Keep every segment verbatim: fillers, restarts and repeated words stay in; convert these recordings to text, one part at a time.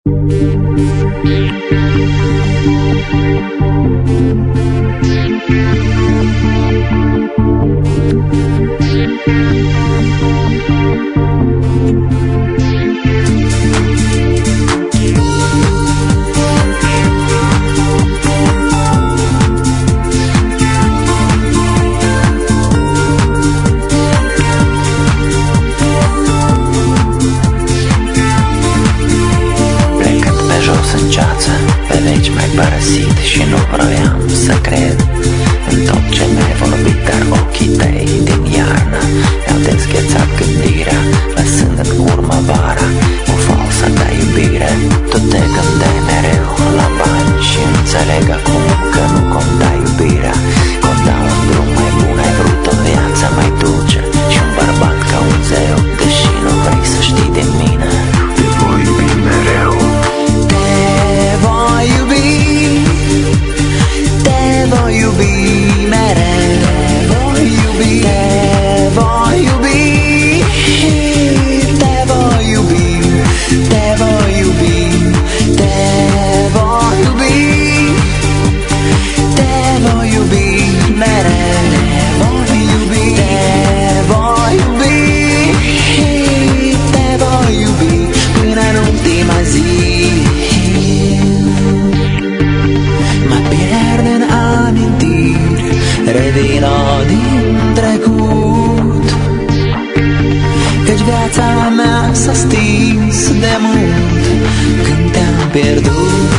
Părăsit și nu vroiam să cred în tot ce mi-ai vorbit, dar ochii tăi din iarnă mi-au dezghețat gândirea, lăsând în urmă vara o falsă ta iubire. Tu te gândeai mereu la bani și înțeleg acum că nu conta iubirea, conta un drum mai bun, ai vrut o viață mai dulce și un bărbat ca un zeu, deși nu vrei să știi de mine. Te voi iubi mereu, te voi iubi mereu, te voi iubi, te voi iubi, te voi iubi, te voi iubi, te voi iubi, te voi iubi mereu, te voi iubi, te voi iubi, te voi iubi până în ultima zi. Revino din trecut, căci viața mea s-a stins de mult când te-am pierdut.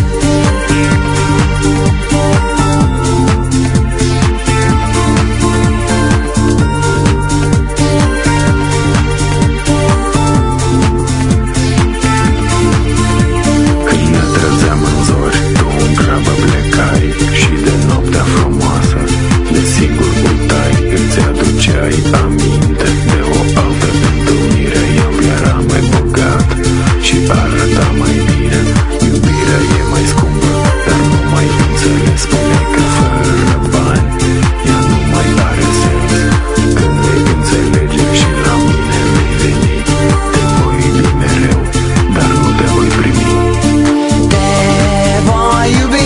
când ne trezeam în zori, tu în grabă plecai și de noaptea frumoasă desigur uitai, îți aduceai aminte de o altă întâlnire. Eu eram mai bogat și arăta mai bine, iubirea e mai scumpă, dar nu mai înțeles. Spuneai că fără bani ea nu mai are sens, când vei înțelege și la mine vei veni. Te voi iubi mereu, dar nu te voi primi. Te voi iubi,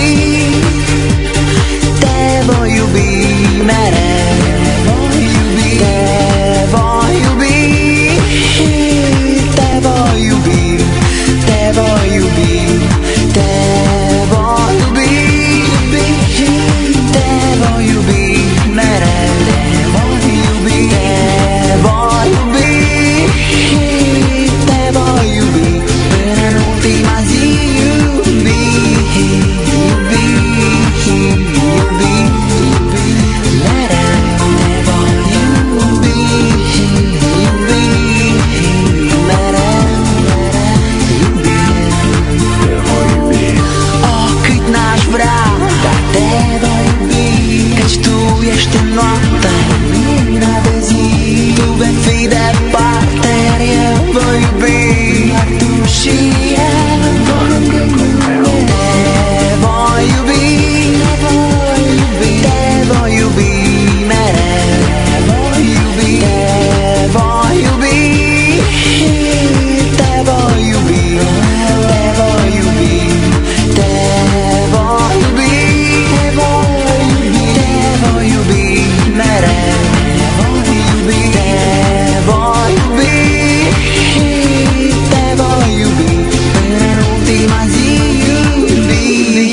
te voi iubi mereu, te voi iubi, te voi iubi, te voi iubi, te voi iubi, te voi iubi mereu, te voi iubi, te voi iubi, te voi iubi până în ultima zi. Iubi, iubi, iubi, iubi mereu, te voi iubi, iubi mereu, iubi, Te voi iubi, oh, cât n-aș vrea, dar te voi iubi, căci tu ești în noapte, lumina de zi. Tu vei fi departe, iar eu voi iubi, iar tu și eu. Te voi iubi, te voi iubi mereu, te voi iubi, te voi iubi, te voi iubi, te voi iubi, te voi iubi, te voi iubi mereu, te voi iubi, te voi iubi, te voi iubi până în ultima zi. Iubi.